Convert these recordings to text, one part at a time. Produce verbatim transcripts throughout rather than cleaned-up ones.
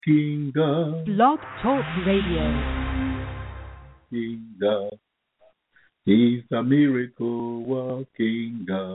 working God. Blog Talk Radio. King God. He's a miracle working God.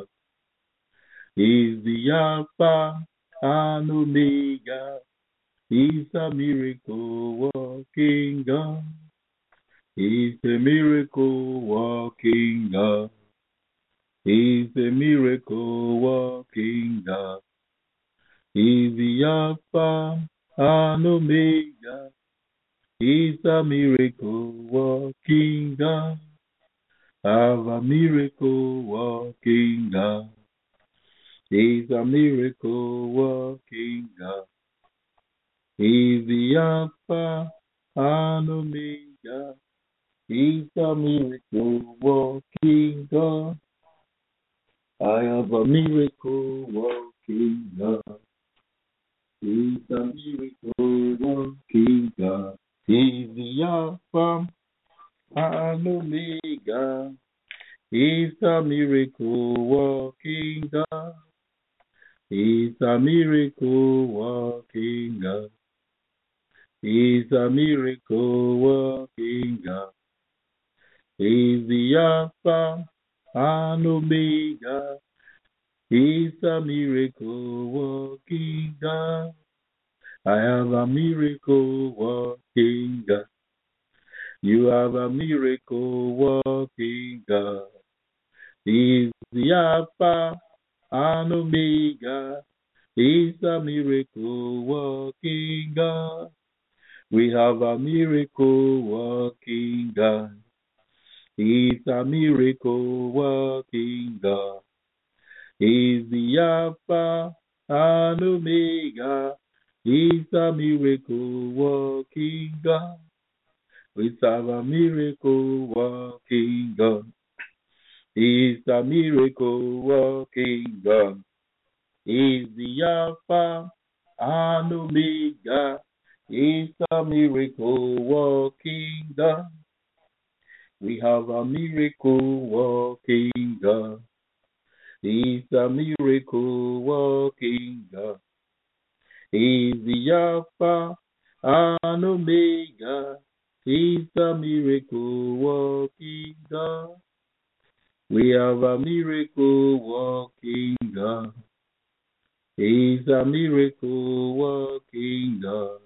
He's the Alpha and Omega. He's a miracle working God. He's a miracle working God. He's a miracle working God. He's the Alpha and Omega. He's a miracle working God. Have a miracle working God. He's a miracle working God. He's the Alpha and Omega. He's a miracle working God. I have a miracle working God. He's a miracle working God. He's the Alpha and Omega. He's a miracle working God. He's a miracle working God. He's a miracle working God. He's the Alpha and Omega. He's a miracle working God. I have a miracle working God. You have a miracle working God. He's the Alpha and Omega. He's a miracle working God. We have a miracle working God. He's a miracle working God. He's the Alpha and Omega. He's a miracle working God. We serve a miracle working God. He's a miracle working God. He's the Alpha and Omega. He's a miracle working God. We have a miracle working God. He's a miracle working God. He's the Alpha and Omega. He's a miracle working God. We have a miracle working God. He's a miracle working God.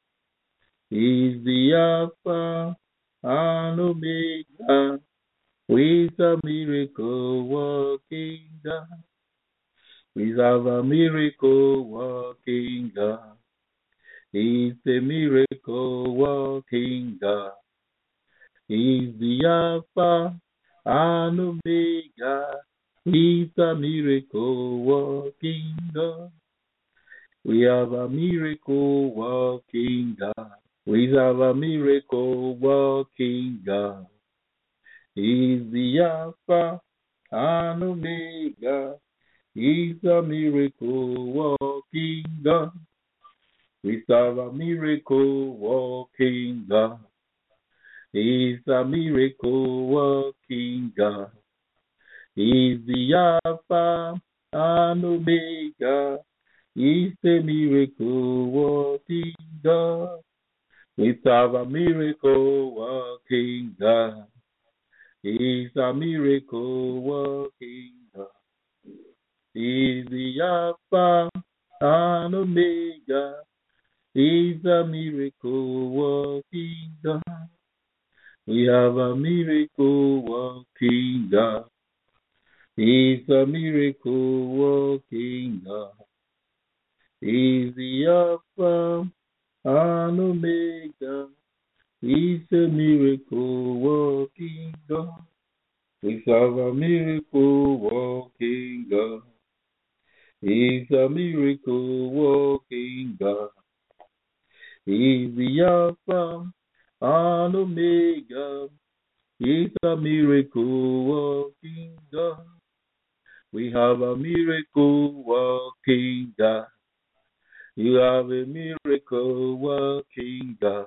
He's the Alpha and Omega. He's a miracle working God. We have a miracle working God. He's a miracle working God. He's the Alpha and Omega. He's a miracle working God. We have a miracle working God. We have a miracle working God. He's the Alpha and Omega. He's a miracle working God. We serve a miracle working God. He's a miracle working God. He's the Alpha and Omega. He's a miracle working God. We serve a miracle working God. He's a miracle working God. He's the Alpha and Omega. He's a miracle working God. We have a miracle working God. He's a miracle working God. He's the Alpha and Omega. He's a miracle working God. We have a miracle working God. He's a miracle working God. He's the Alpha and Omega. He's a miracle working God. We have a miracle working God. You have a miracle working God.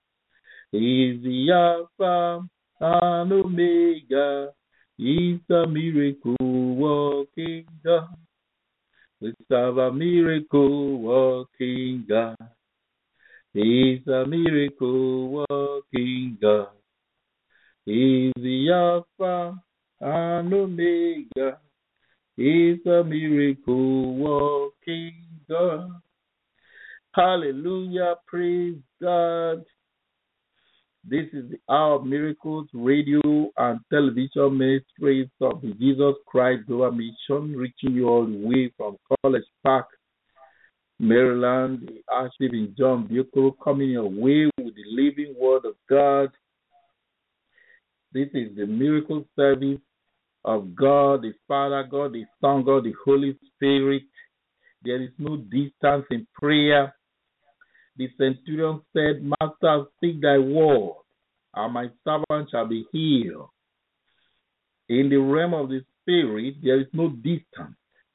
He's the Alpha and Omega. He's a miracle working God. We serve a miracle working God. He's a miracle working God. He's the Alpha and Omega. He's a miracle working God. Hallelujah, praise God. This is the Hour of Miracles radio and television ministries of the Jesus Christ Global Mission, reaching you all the way from College Park, Maryland, the Archbishop in John Bucoro, coming your way with the living word of God. This is the miracle service of God, the Father, God, the Son, God, the Holy Spirit. There is no distance in prayer. The centurion said, Master, speak thy word, and my servant shall be healed. In the realm of the Spirit, there is no distance.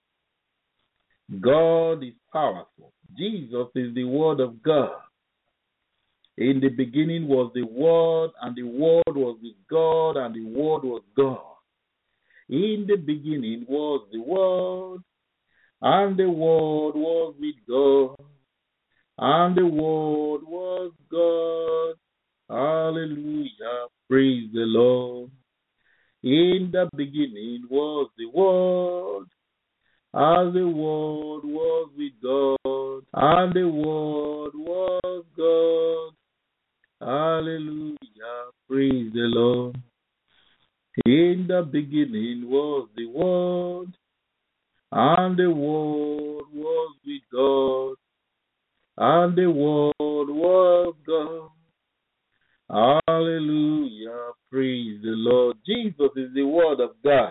God is powerful. Jesus is the Word of God. In the beginning was the Word, and the Word was with God, and the Word was God. In the beginning was the Word, and the Word was with God, and the Word was God. Hallelujah, praise the Lord. In the beginning was the Word, and the Word was with God, and the Word was God. Hallelujah, praise the Lord. In the beginning was the Word, and the Word was with God, and the Word was God. Hallelujah, praise the Lord. Jesus is the Word of God.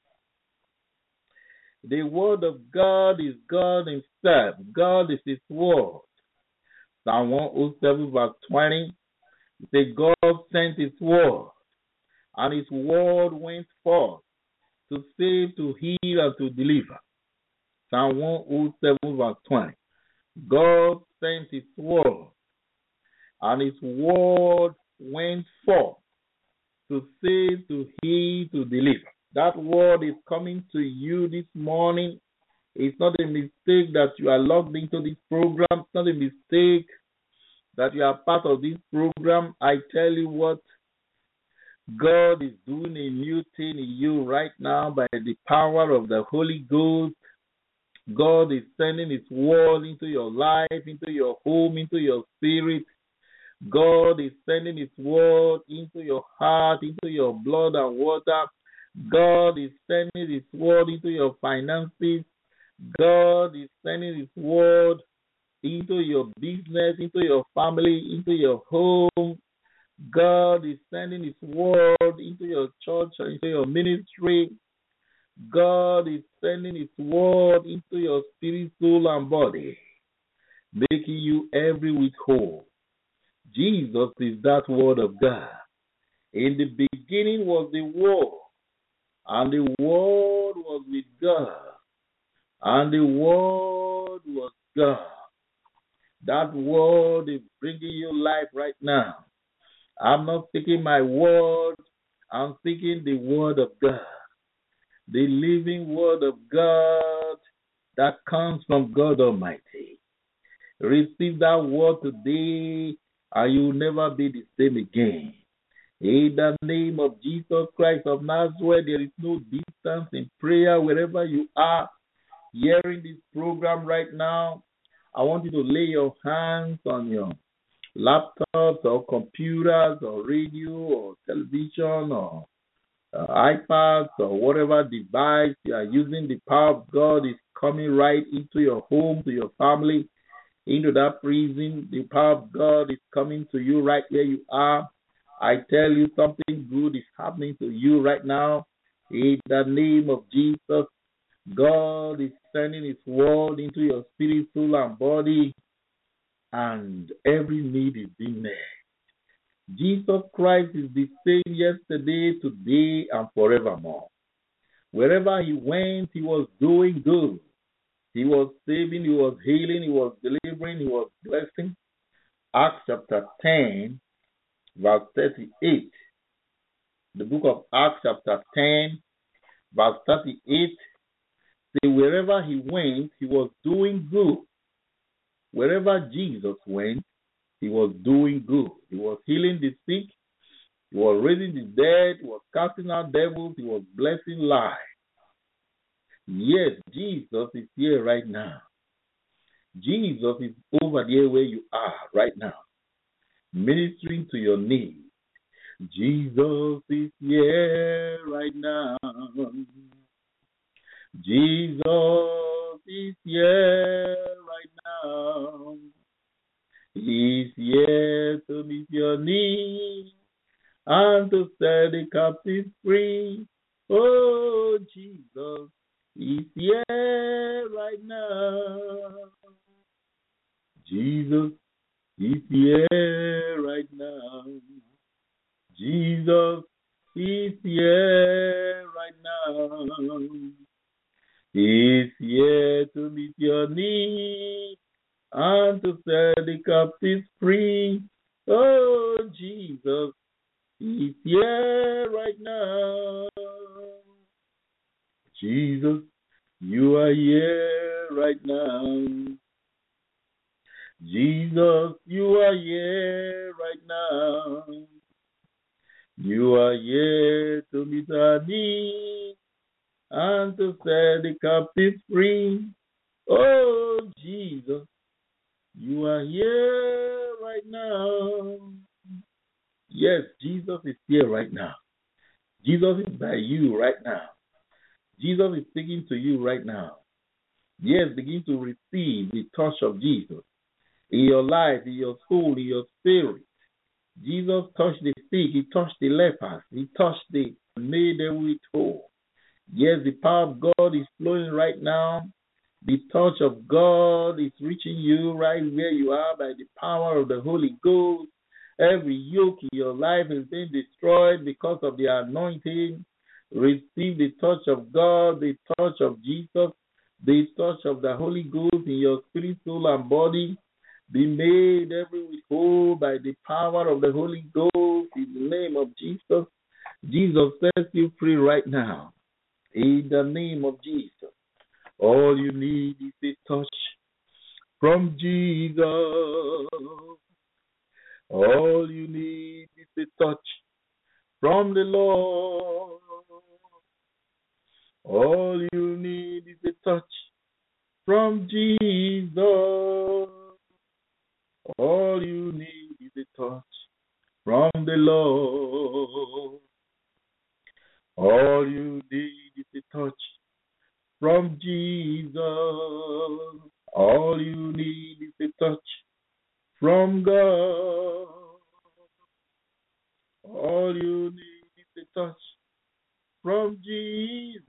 The Word of God is God Himself. God is His Word. Psalm one oh seven verse twenty, it says, God sent His Word, and His Word went forth to save, to heal, and to deliver. Psalm one oh seven verse twenty. God sent His Word, and His Word went forth to save, to heal, to deliver. That word is coming to you this morning. It's not a mistake that you are logged into this program. It's not a mistake that you are part of this program. I tell you what, God is doing a new thing in you right now by the power of the Holy Ghost. God is sending His word into your life, into your home, into your spirit. God is sending His word into your heart, into your blood and water. God is sending His word into your finances. God is sending His word into your business, into your family, into your home. God is sending His word into your church, into your ministry. God is sending His word into your spirit, soul, and body, making you every week whole. Jesus is that Word of God. In the beginning was the Word, and the Word was with God, and the Word was God. That Word is bringing you life right now. I'm not speaking my word, I'm speaking the Word of God. The living Word of God that comes from God Almighty. Receive that word today, and you will never be the same again. In the name of Jesus Christ of Nazareth, there is no distance in prayer. Wherever you are hearing this program right now, I want you to lay your hands on your laptops or computers or radio or television or uh, iPads or whatever device you are using. The power of God is coming right into your home, to your family, into that prison. The power of God is coming to you right where you are. I tell you, something good is happening to you right now. In the name of Jesus, God is sending His word into your spirit, soul, and body, and every need is being met. Jesus Christ is the same yesterday, today, and forevermore. Wherever He went, He was doing good. He was saving, He was healing, He was delivering, He was blessing. Acts chapter ten, verse thirty-eight. The book of Acts chapter ten, verse thirty-eight. Say, wherever He went, He was doing good. Wherever Jesus went, He was doing good. He was healing the sick. He was raising the dead. He was casting out devils. He was blessing lives. Yes, Jesus is here right now. Jesus is over there where you are right now, ministering to your needs. Jesus is here right now. Jesus is here right now. He's here to meet your needs and to set the captives free. Oh, Jesus is here right now. Jesus is here right now. Jesus is here right now. He's here to meet your needs and to set the captives free. Oh, Jesus is here right now. Jesus, you are here right now. Jesus, you are here right now. You are here to meet our needs and to set the captives free. Oh, Jesus, you are here right now. Yes, Jesus is here right now. Jesus is by you right now. Jesus is speaking to you right now. Yes, begin to receive the touch of Jesus in your life, in your soul, in your spirit. Jesus touched the sick. He touched the lepers. He touched the made them with whole. Yes, the power of God is flowing right now. The touch of God is reaching you right where you are by the power of the Holy Ghost. Every yoke in your life is being destroyed because of the anointing. Receive the touch of God, the touch of Jesus, the touch of the Holy Ghost in your spirit, soul, and body. Be made every whole by the power of the Holy Ghost in the name of Jesus. Jesus sets you free right now in the name of Jesus. All you need is a touch from Jesus. All you need is a touch from the Lord. All you need is a touch from Jesus. All you need is a touch from the Lord. All you need is a touch from Jesus. All you need is a touch from God. All you need is a touch from Jesus.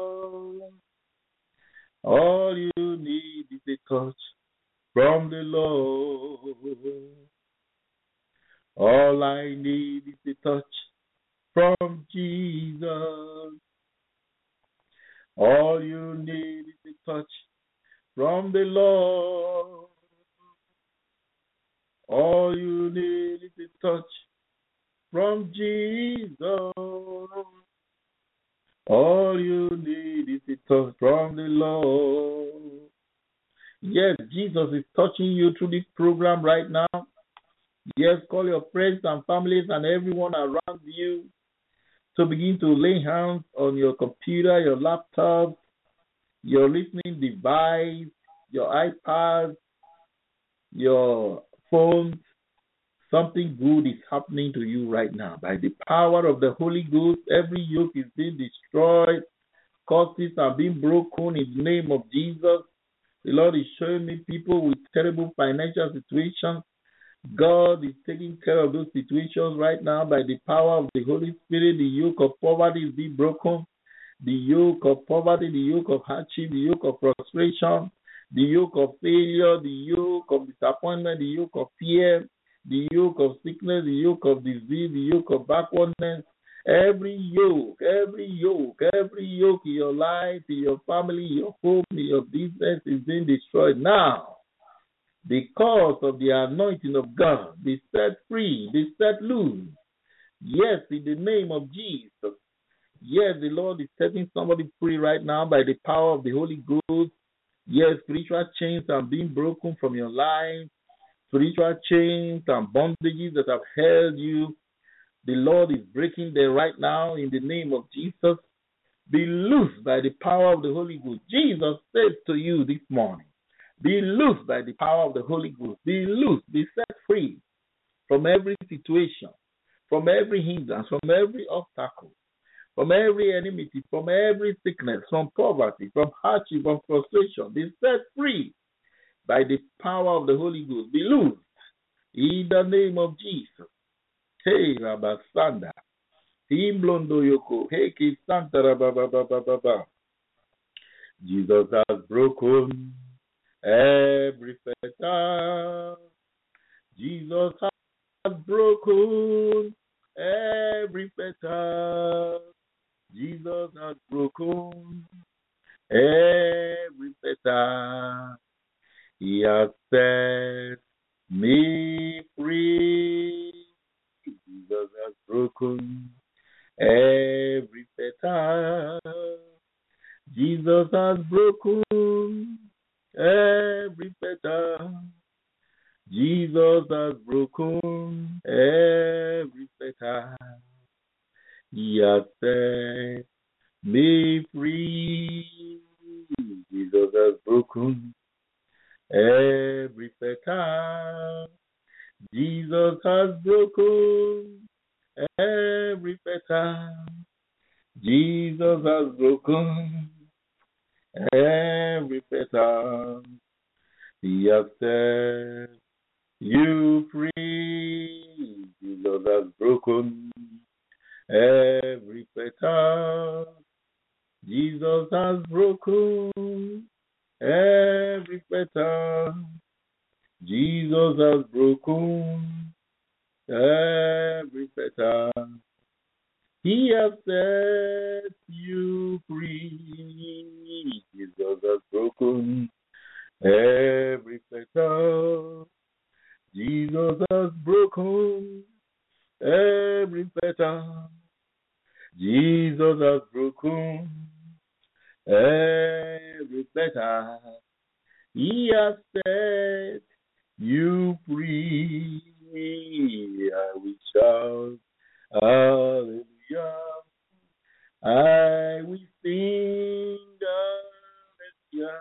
All you need is a touch from the Lord. All I need is a touch from Jesus. All you need is a touch from the Lord. All you need is a touch from Jesus. All you need is a touch from the Lord. Yes, Jesus is touching you through this program right now. Yes, call your friends and families and everyone around you to begin to lay hands on your computer, your laptop, your listening device, your iPad, your phone. Something good is happening to you right now. By the power of the Holy Ghost, every yoke is being destroyed. Curses are being broken in the name of Jesus. The Lord is showing me people with terrible financial situations. God is taking care of those situations right now by the power of the Holy Spirit. The yoke of poverty is being broken. The yoke of poverty, the yoke of hardship, the yoke of frustration, the yoke of failure, the yoke of disappointment, the yoke of fear, the yoke of sickness, the yoke of disease, the yoke of backwardness. Every yoke, every yoke, every yoke in your life, in your family, your home, in your business is being destroyed now. Because of the anointing of God, be set free, be set loose. Yes, in the name of Jesus. Yes, the Lord is setting somebody free right now by the power of the Holy Ghost. Yes, spiritual chains are being broken from your life. spiritual chains and bondages that have held you. The Lord is breaking them right now in the name of Jesus. Be loosed by the power of the Holy Ghost. Jesus says to you this morning, be loosed by the power of the Holy Ghost. Be loosed, be set free from every situation, from every hindrance, from every obstacle, from every enmity, from every sickness, from poverty, from hardship, from frustration. Be set free by the power of the Holy Ghost. Be loosed in the name of Jesus. Hey, Rabasanda. Imblondo Yoko. Hey, Kisanta Rabababababa. Jesus has broken every fetter. Jesus has broken every fetter. Jesus has broken every fetter. He has set me free. Jesus has broken every fetter. Jesus has broken every fetter. Jesus has broken every fetter. He has set me free. Jesus has broken every fetter. Jesus has broken every fetter. Jesus has broken every fetter. He has set you free. Jesus has broken every fetter. Jesus has broken every fetter. Jesus has broken every fetter. He has set you free. Jesus has broken every fetter. Jesus has broken every fetter. Jesus has broken every fetter. He has set you free. I will shout, hallelujah. I will sing, hallelujah.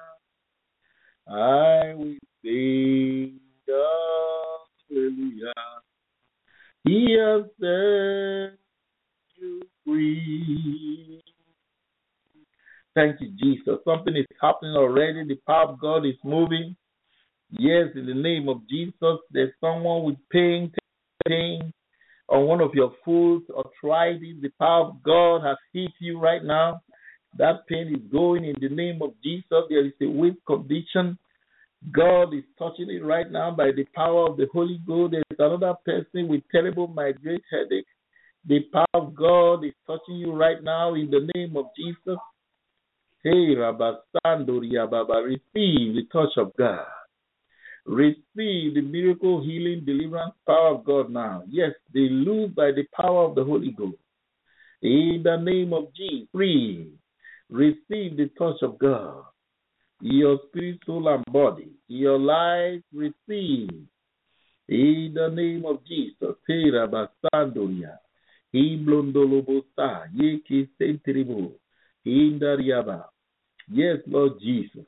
I will sing, hallelujah. He has set you free. Thank you, Jesus. Something is happening already. The power of God is moving. Yes, in the name of Jesus, there's someone with pain, pain on one of your foods, arthritis. The power of God has hit you right now. That pain is going in the name of Jesus. There is a weak condition. God is touching it right now by the power of the Holy Ghost. There is another person with terrible migraine headache. The power of God is touching you right now in the name of Jesus. Hey, Rabasandoria Baba, receive the touch of God. Receive the miracle, healing, deliverance, power of God now. Yes, they lose by the power of the Holy Ghost. In the name of Jesus, free. Receive the touch of God. Your spirit, soul, and body. Your life, receive. In the name of Jesus. Hey, Rabasandoria. Iblondolobosa. Yeke sentribo. Indariaba. Yes, Lord Jesus.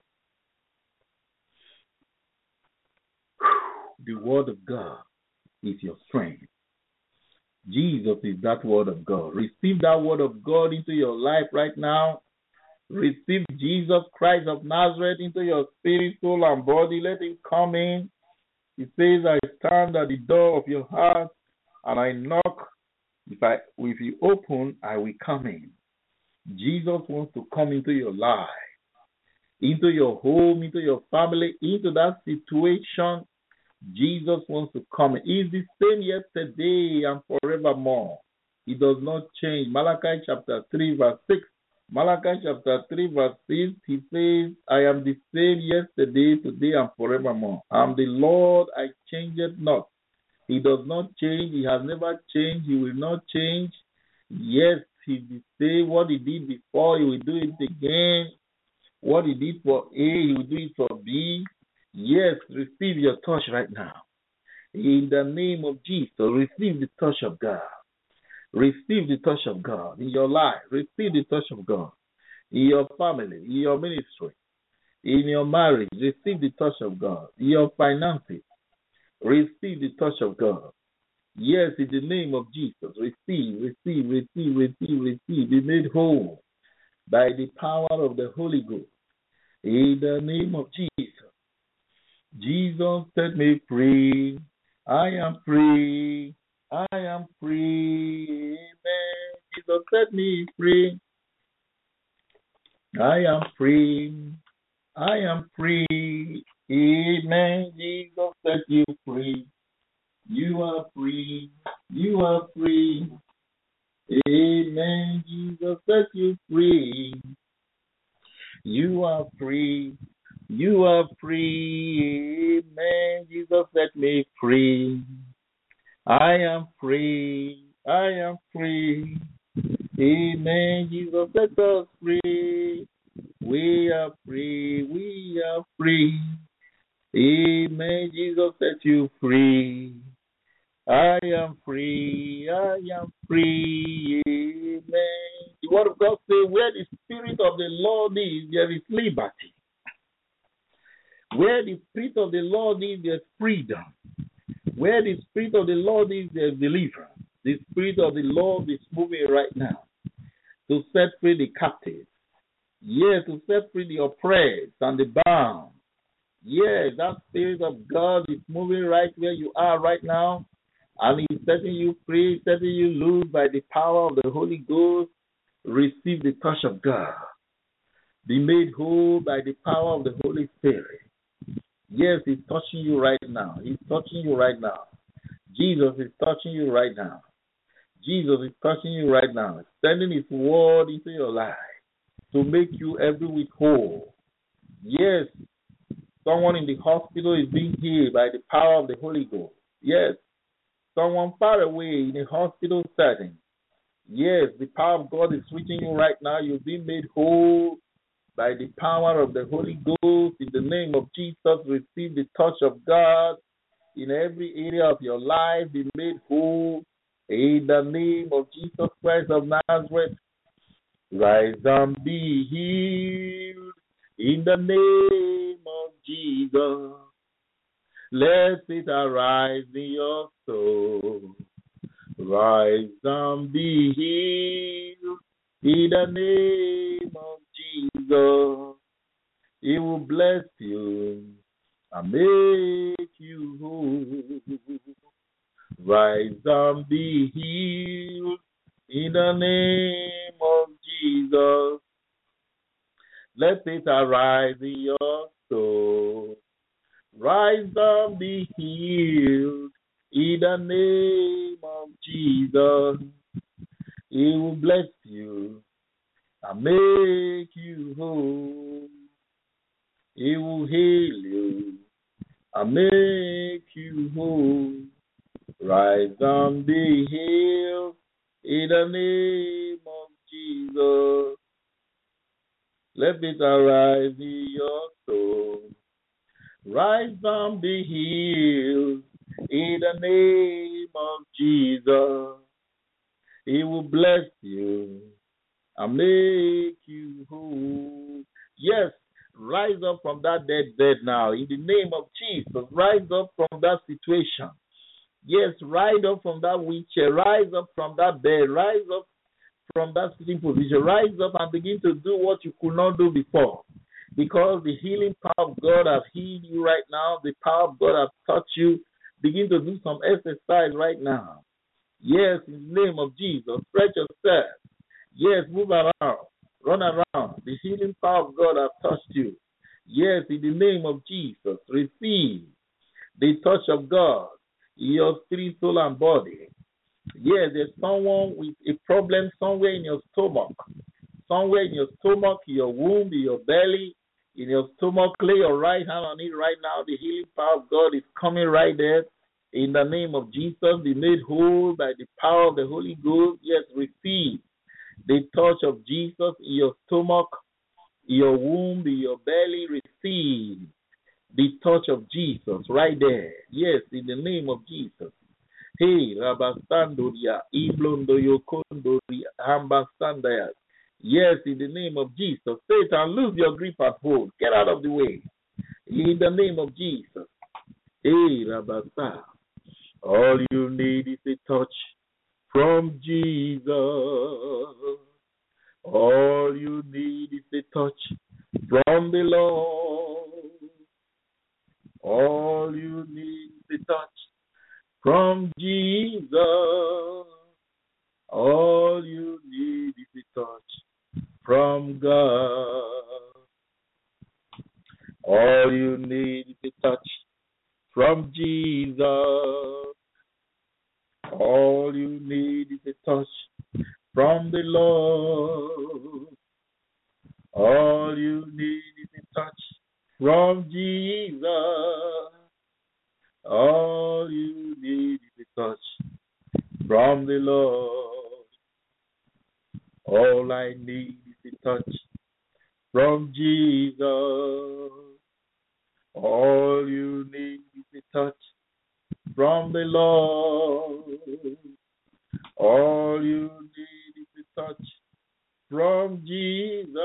The word of God is your strength. Jesus is that word of God. Receive that word of God into your life right now. Receive Jesus Christ of Nazareth into your spirit, soul, and body. Let him come in. He says, I stand at the door of your heart and I knock. If I, if you open, I will come in. Jesus wants to come into your life, into your home, into your family, into that situation. Jesus wants to come. He is the same yesterday and forevermore. He does not change. Malachi chapter three, verse six. Malachi chapter three, verse six, he says, I am the same yesterday, today, and forevermore. I am the Lord, I change it not. He does not change. He has never changed. He will not change. Yes, he will say what he did before, he will do it again. What he did for A, he will do it for B. Yes, receive your touch right now. In the name of Jesus, receive the touch of God. Receive the touch of God in your life. Receive the touch of God in your family, in your ministry, in your marriage. Receive the touch of God. In your finances, receive the touch of God. Yes, in the name of Jesus, receive, receive, receive, receive, receive. Be made whole by the power of the Holy Ghost. In the name of Jesus. Jesus set me free. I am free. I am free. Amen. Jesus set me free. I am free. I am free. Amen. Jesus set you free. You are free. You are free. Amen. Jesus set you free. You are free. You are free. Amen. Jesus set me free. I am free. I am free. Amen. Jesus set us free. We are free. We are free. Amen. Jesus set you free. I am free. I am free. Amen. The word of God says, where the Spirit of the Lord is, there is liberty. Where the Spirit of the Lord is, there is freedom. Where the Spirit of the Lord is, there is deliverance. The Spirit of the Lord is moving right now to set free the captives. Yes, to set free the oppressed and the bound. Yes, that Spirit of God is moving right where you are right now. And He's setting you free, setting you loose by the power of the Holy Ghost. Receive the touch of God. Be made whole by the power of the Holy Spirit. Yes, He's touching you right now. He's touching you right now. Jesus is touching you right now. Jesus is touching you right now. Sending His word into your life to make you every week whole. Yes, someone in the hospital is being healed by the power of the Holy Ghost. Yes, someone far away in a hospital setting. Yes, the power of God is reaching you right now. You're being made whole by the power of the Holy Ghost. In the name of Jesus, receive the touch of God in every area of your life. Be made whole in the name of Jesus Christ of Nazareth. Rise and be healed in the name of Jesus. Let it arise in your soul. Rise and be healed in the name of Jesus. He will bless you and make you whole. Rise and be healed in the name of Jesus. Let it arise in your soul. Rise and be healed in the name of Jesus. He will bless you and make you whole. He will heal you and make you whole. Rise and be healed in the name of Jesus. Let it arise in your soul. Rise and be healed in the name of Jesus. He will bless you and make you whole. Yes, rise up from that dead bed now. In the name of Jesus, rise up from that situation. Yes, rise up from that wheelchair. Rise up from that bed. Rise up from that sitting position. Rise up and begin to do what you could not do before. Because the healing power of God has healed you right now. The power of God has touched you. Begin to do some exercise right now. Yes, in the name of Jesus. Stretch yourself. Yes, move around. Run around. The healing power of God has touched you. Yes, in the name of Jesus. Receive the touch of God in your spirit, soul, and body. Yes, there's someone with a problem somewhere in your stomach. Somewhere in your stomach, in your womb, in your belly, in your stomach. Lay your right hand on it right now. The healing power of God is coming right there. In the name of Jesus, be made whole by the power of the Holy Ghost. Yes, receive the touch of Jesus in your stomach, in your womb, in your belly. Receive the touch of Jesus right there. Yes, in the name of Jesus. Hey, Rabastandoria, Iblondoyo Kondoria, Hambastandaya. Yes, in the name of Jesus. Satan, lose your grip and hold. Get out of the way. In the name of Jesus. Hey, Rabasta. All you need is a touch from Jesus. All you need is a touch from the Lord. All you need is a touch from Jesus. All you need is a touch from God. All you need is a touch from Jesus. All you need is a touch from the Lord. All you need is a touch from Jesus. All you need is a touch from the Lord. All I need is a touch from Jesus. All you need is a touch from the Lord. All you need is a touch from Jesus.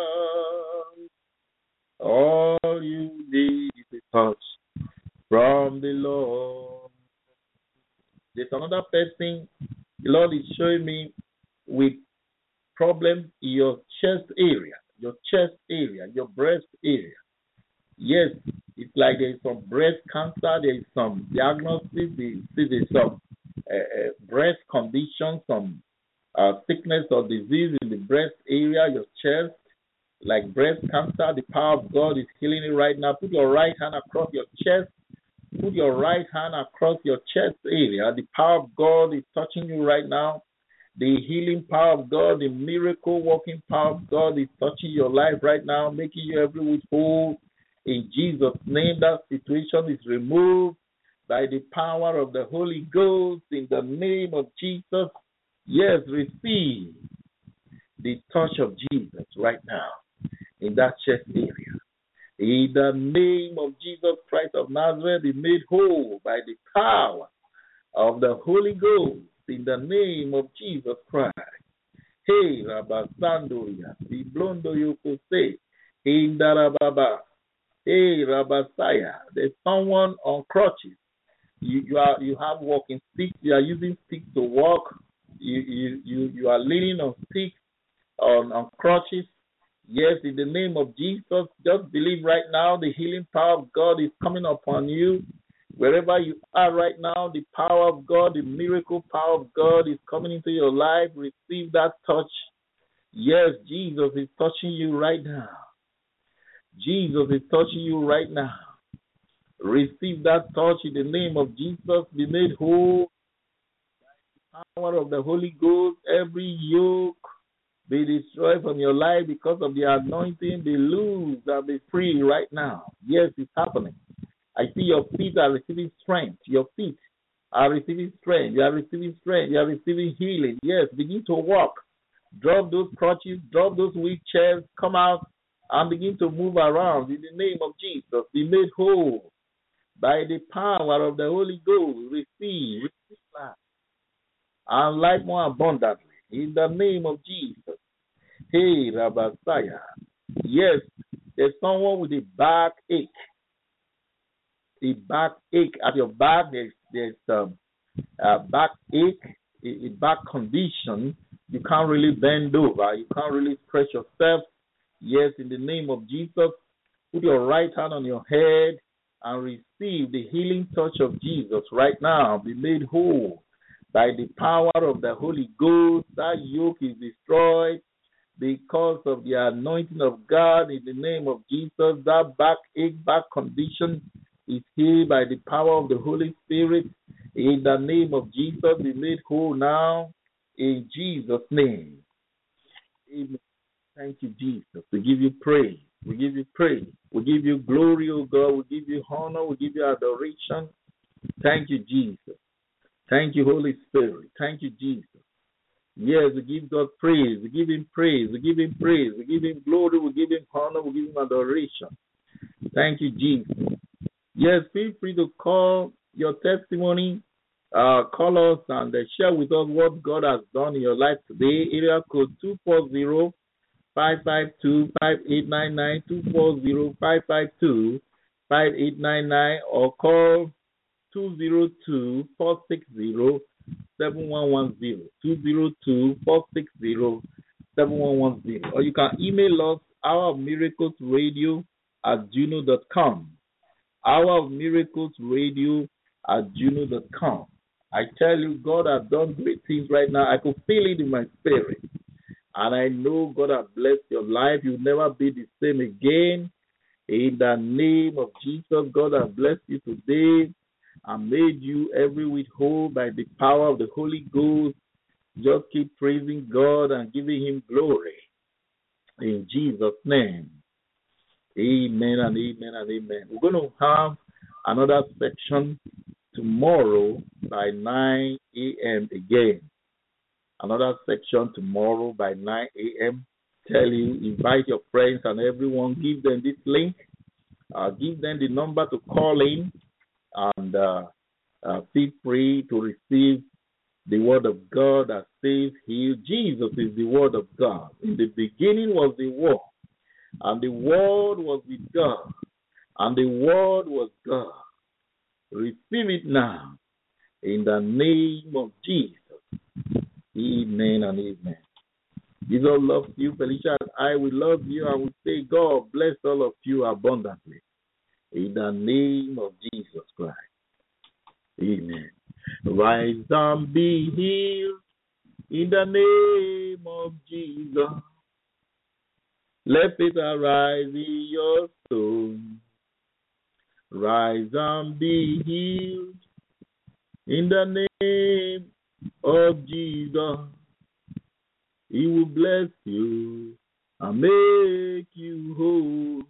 All you need is a touch from the Lord. There's another person the Lord is showing me with problems in your chest area, your chest area, your breast area. Yes, it's like there's some breast cancer, there's some diagnosis, there's some uh, uh, breast condition, some uh, sickness or disease in the breast area, your chest, like breast cancer. The power of God is healing it right now. Put your right hand across your chest. Put your right hand across your chest area. The power of God is touching you right now. The healing power of God, the miracle working power of God is touching your life right now, making you every which whole. In Jesus' name, that situation is removed by the power of the Holy Ghost. In the name of Jesus, yes, receive the touch of Jesus right now in that chest area. In the name of Jesus Christ of Nazareth, be made whole by the power of the Holy Ghost. In the name of Jesus Christ. Hey, Rabasandoria, the blondo yokose, in the Rababa. Hey, Rabasaya, there's someone on crutches. You, you are you have walking sticks. You are using sticks to walk. You you you, you are leaning on sticks, on, on crutches. Yes, in the name of Jesus, just believe right now the healing power of God is coming upon you. Wherever you are right now, the power of God, the miracle power of God is coming into your life. Receive that touch. Yes, Jesus is touching you right now. Jesus is touching you right now. Receive that touch in the name of Jesus. Be made whole by the power of the Holy Ghost. Every yoke be destroyed from your life because of the anointing. Be loose and be free right now. Yes, it's happening. I see your feet are receiving strength. Your feet are receiving strength. You are receiving strength. You are receiving healing. Yes, begin to walk. Drop those crutches. Drop those wheelchairs. Come out and begin to move around in the name of Jesus. Be made whole by the power of the Holy Ghost. Receive, receive life and life more abundantly in the name of Jesus. Hey, Rabasaya. Yes, there's someone with a backache. A backache at your back. There's there's um, a backache, a, a back condition. You can't really bend over. You can't really stretch yourself. Yes, in the name of Jesus, put your right hand on your head and receive the healing touch of Jesus right now. Be made whole by the power of the Holy Ghost. That yoke is destroyed because of the anointing of God in the name of Jesus. That backache, back condition is healed by the power of the Holy Spirit. In the name of Jesus, be made whole now. In Jesus' name. Amen. Thank you, Jesus. We give you praise. We give you praise. We give you glory, O God. We give you honor. We give you adoration. Thank you, Jesus. Thank you, Holy Spirit. Thank you, Jesus. Yes, we give God praise. We give him praise. We give him praise. We give him glory. We give him honor. We give him adoration. Thank you, Jesus. Yes, feel free to call your testimony. Uh, call us and uh, share with us what God has done in your life today. Area code two four zero, five five two, five eight nine nine, two four zero, five five two, five eight nine nine, or call two zero two, four six zero, seven one one zero, two zero two, four six zero, seven one one zero. Or you can email us, hour of miracles radio at gmail dot com. Hour of miracles radio at gmail dot com. I tell you, God has done great things right now. I could feel it in my spirit. And I know God has blessed your life. You'll never be the same again. In the name of Jesus, God has blessed you today and made you every whit whole by the power of the Holy Ghost. Just keep praising God and giving Him glory. In Jesus' name. Amen and amen and amen. We're going to have another section tomorrow by nine a.m. again. Another section tomorrow by nine a.m. Tell you, invite your friends and everyone. Give them this link. Uh, give them the number to call in. And uh, uh, feel free to receive the word of God that saves, heals. Jesus is the word of God. In the beginning was the Word, and the Word was with God, and the Word was God. Receive it now in the name of Jesus. Amen and amen. Jesus loves you. Felicia and I will love you, and we say God bless all of you abundantly in the name of Jesus Christ. Amen. Rise and be healed in the name of Jesus. Let it arise in your soul. Rise and be healed in the name of Jesus. He will bless you and make you whole.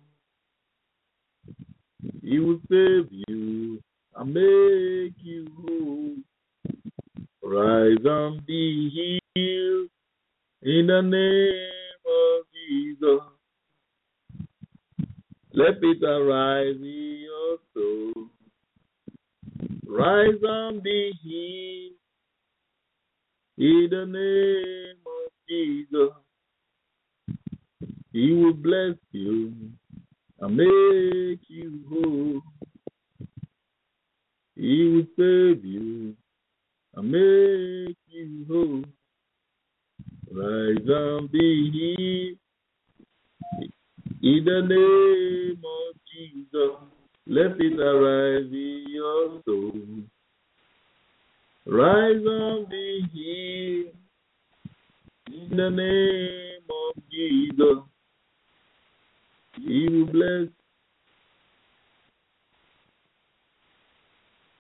He will save you and make you whole. Rise and be healed in the name of Jesus. Let it arise in your soul. Rise and be healed in the name of Jesus. He will bless you and make you whole. He will save you and make you whole. Rise and be healed in the name of Jesus. Let it arise in your soul. Rise and be healed in the name of Jesus. He will bless